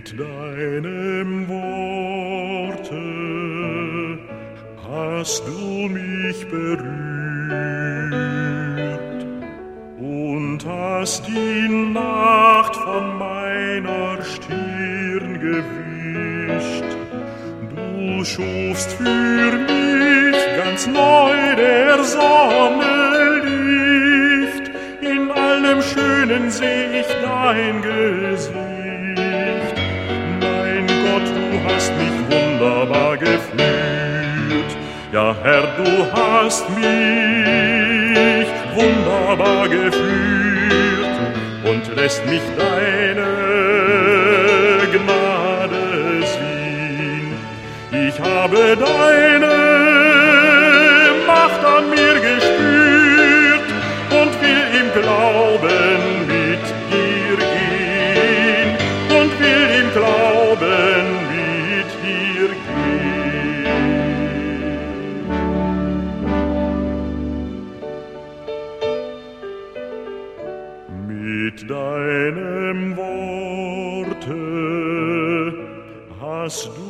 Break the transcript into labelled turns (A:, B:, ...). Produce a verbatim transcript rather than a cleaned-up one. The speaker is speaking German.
A: Mit deinem Worte hast du mich berührt und hast die Nacht von meiner Stirn gewischt. Du schufst für mich ganz neu der Sonne Licht, in allem Schönen seh ich dein Gesicht. Mein Gott, du hast mich wunderbar geführt. Ja, Herr, du hast mich wunderbar geführt und lässt mich deine Gnade sehen. Ich habe deine Macht an mir gespürt und will im Glauben mit dir gehen und will im Glauben mit dir gehen. Mit deinem Worte hast du